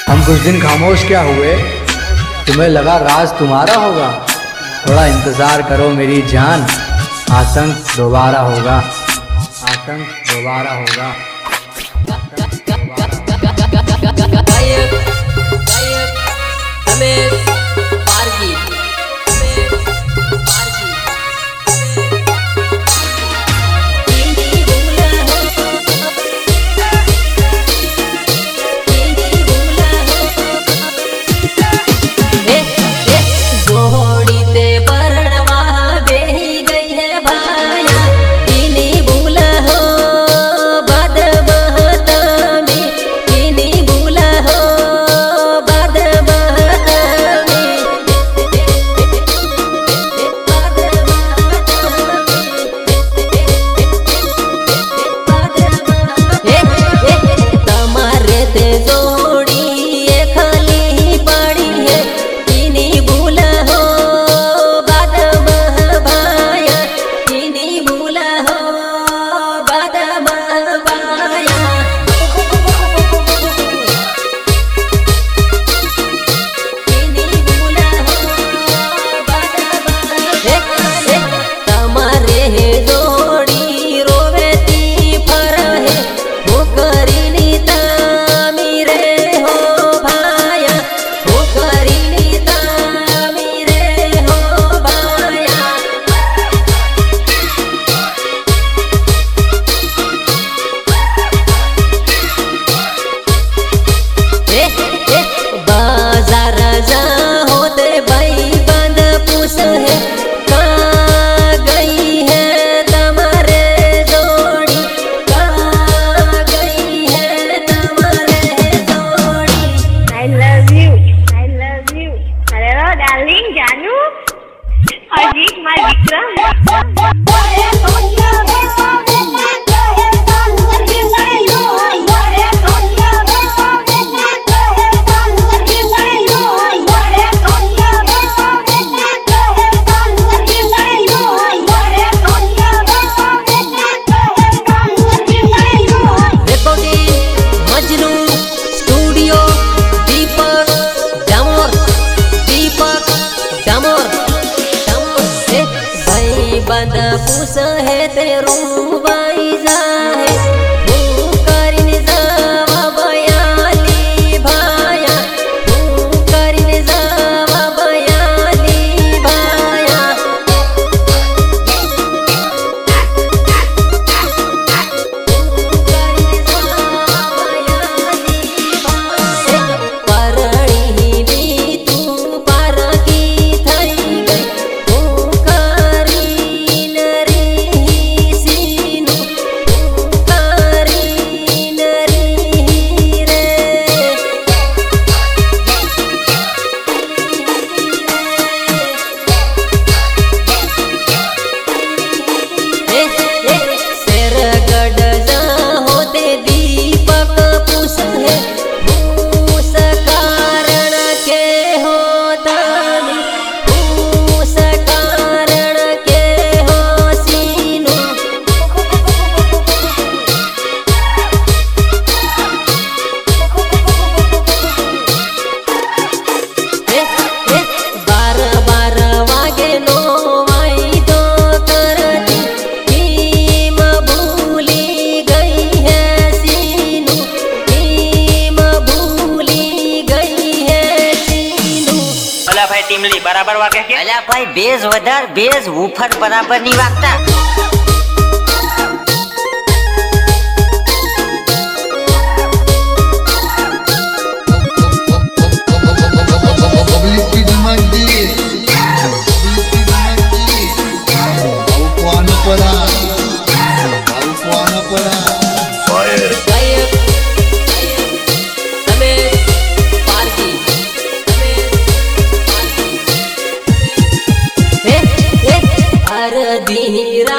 हम कुछ दिन खामोश क्या हुए, तुम्हें लगा राज तुम्हारा होगा। थोड़ा इंतजार करो मेरी जान, आतंक दोबारा होगा, आतंक दोबारा होगा। बंद पूस है तेरू बाई जाए हूँ करिन जावा बयाली भाया हूँ करिन जावा बयाली भाया परणी भी तू पार की थई गई हूँ ટીમલી બરાબર વાગે કે અલ્યા ભાઈ બેઝ વધાર બેઝ ઊફર બરાબર ની વાગતા धीरा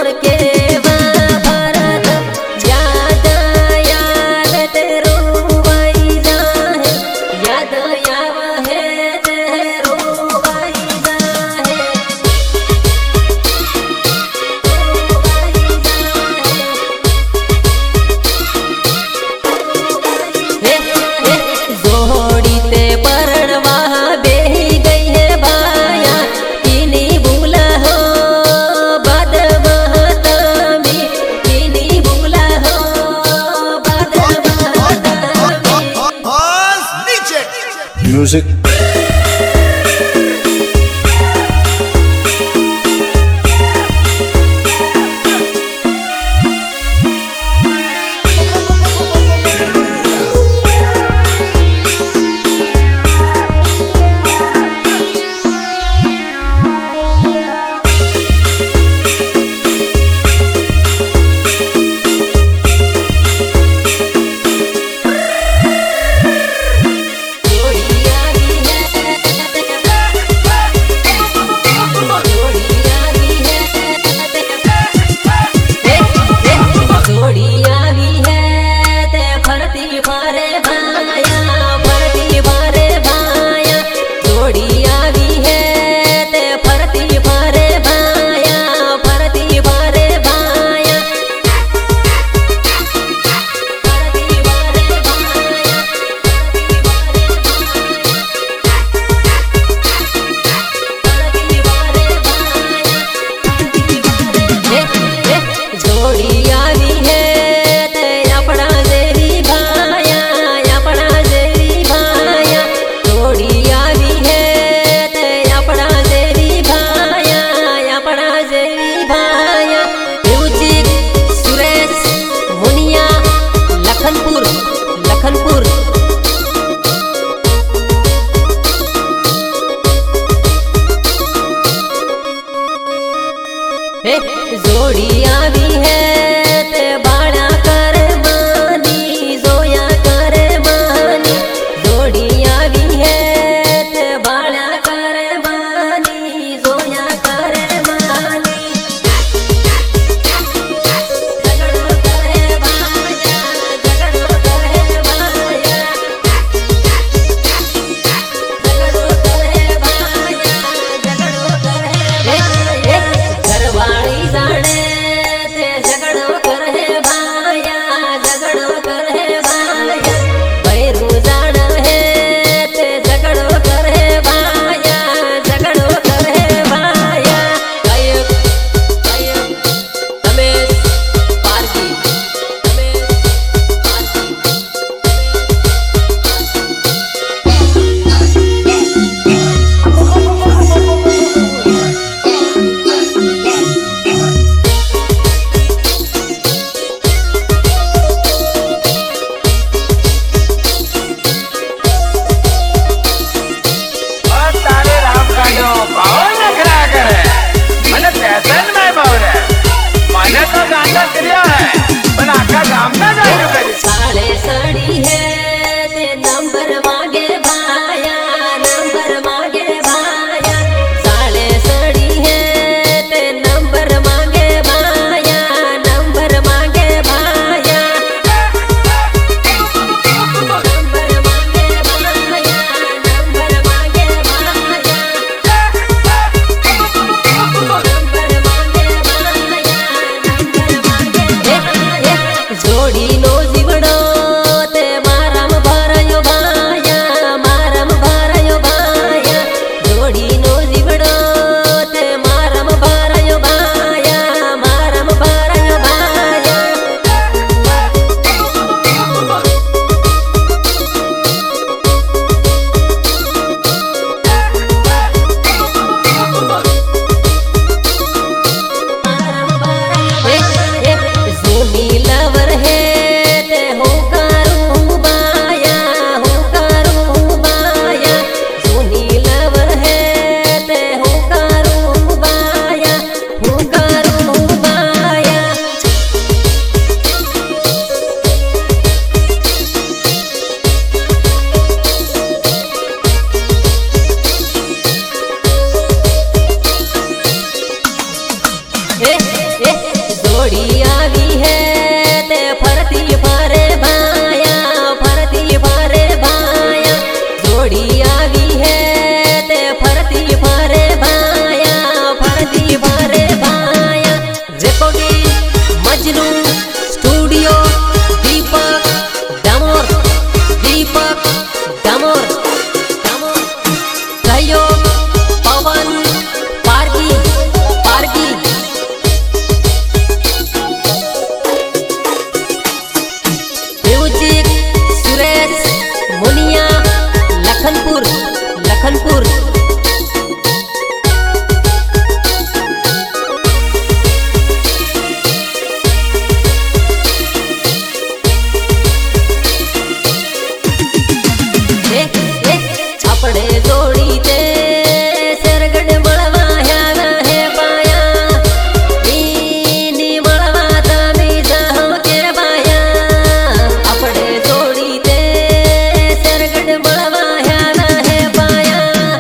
छोड़ के भारत याद याद तेरो वही जाए याद आव है तेरो वही जाए जोड़ी ते परवा बेही गई है भाया किनी भूला हो बाद बहता में किनी भूला हो बाद बहता में म्यूजिक लखनपुर जोड़ी आवी है ते बाड़ा कर मानी जोया कर मानी जोड़ी आवी है ते बाड़ा कर मानी जोया कर मानी झगड़ो करे भाया झगड़ो करे भाया झगड़ो करे भाया झगड़ो करे भाया घरवाली जाने ते झगड़ो करे भाया झगड़ो करे भाया बैरू जाना है ते झगड़ो करे भाया झगड़ो करे भाया गायक गायक रमेश पारसी तारे राम कांडो पावन नखरा करे मैंने फैशन में बावरे मैंने तो गांडा किया है पर आका काम ना जाने करे साले सड़ी है ते नंबर मांगे भाया नंबर मांगे भाया साले सड़ी है ते नंबर मांगे भाया नंबर मांगे भाया नंबर मांगे भाया नंबर मांगे भाया जोड़ी नो जीवड़ो ते मारम भरायो भाया मारम भरायो भाया जोड़ी नो जीवड़ो ते मारम भरायो भाया मारम भरायो भाया सोनी लवर है ते हो करूं बाया सोनी लवर है ते हो करूं बाया ए जोड़ी आवी है ते फरती फरे भाया फरती फरे भाया जोड़ी आवी है ते फरती फरे भाया फरती फरे भाया रिकॉर्डिंग मजनू स्टूडियो दीपक डामोर सहयोग पवन पारगी म्यूजिक सुरेश मुनिया लखनपुर छपड़े जोड़ी ते सरगढ़ मळवाया है पाया नी मळवा तमी जाहो के बाया अपड़े जोड़ी ते सरगढ़ मळवाया है पाया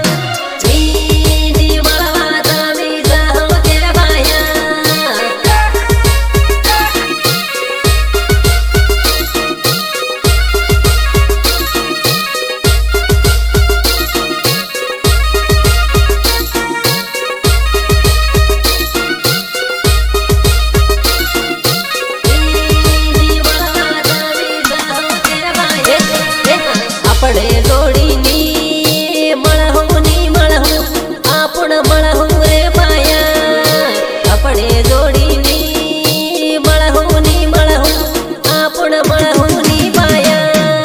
नी मळवा तमी जाहो के बाया अपड़े जोड़ी नी मळहू आपण मळहू रे पाया अपड़े जोड़ी नी मळहू आपण मळहू नी पाया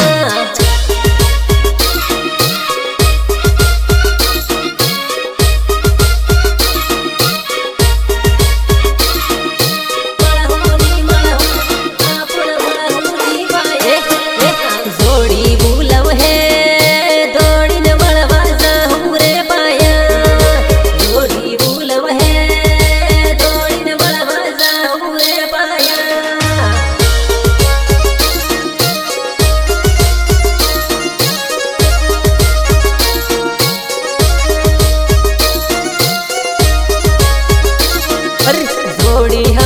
जोड़ी बुलव है दौड़ी न मळवा जाहू रे पाया जोड़ी बुलव है दौड़ी न मळवा जाहू रे पाया जोड़ी